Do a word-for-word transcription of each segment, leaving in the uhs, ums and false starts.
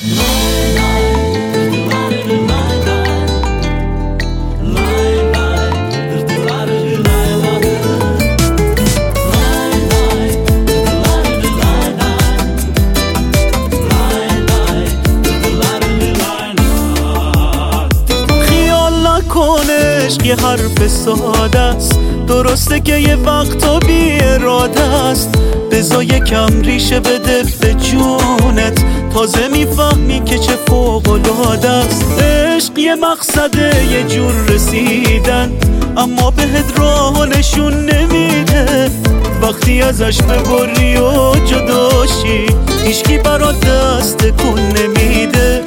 عشق یه حرف ساده است، درسته که یه وقتا بی اراده است. بذار یکم ریشه بده به جونت، تازه میفهمی که چه فوق‌العاده است. عشق یه مقصده، یه جور رسیدن، اما بهت راه نشون نمیده. وقتی ازش ببری و جداشی، هیچکی برات دست تکون نمیده.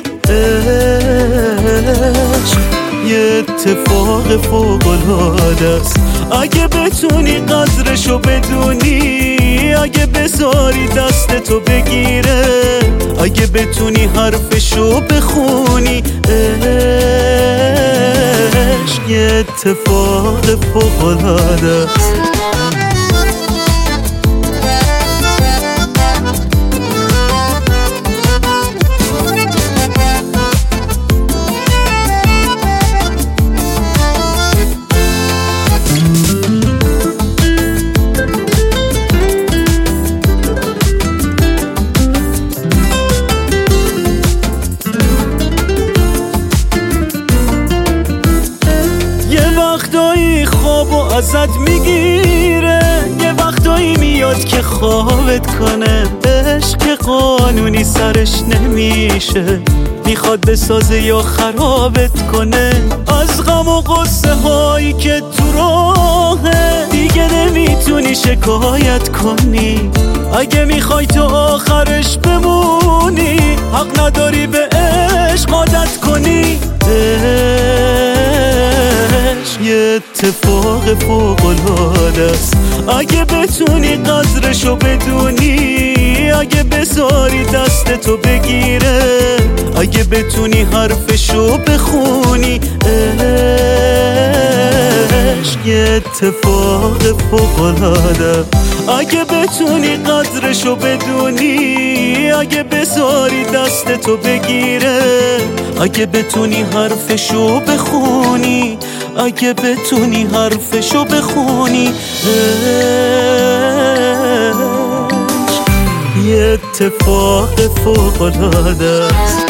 عشق یه اتفاق فوق‌العاده است، اگه بتونی قدرشو بدونی، اگه بذاری دستتو بگیره، اگه بتونی حرفشو بخونی. عشق یه اتفاق فوق‌العاده است. وقتایی خوابو ازت میگیره، یه وقتایی میاد که خوابت کنه. عشق که قانونی سرش نمیشه، میخواد بسازه یا خرابت کنه. از غم و غصه هایی که تو راهه، دیگه نمیتونی شکایت کنی. اگه میخوای تو آخرش بمونی، حق نداری به عشق عادت کنی. یه اتفاق فوق‌العاده است، اگه بتونی قدرشو بدونی، اگه بذاری دستتو بگیره، اگه بتونی حرفشو بخونی. عشق یه اتفاق فوق‌العاده، اگه بتونی قدرشو بدونی، اگه بذاری دستتو بگیره، اگه بتونی حرفشو بخونی، اگه بتونی حرفشو بخونی. عشق یه اتفاق فوق‌العاده است.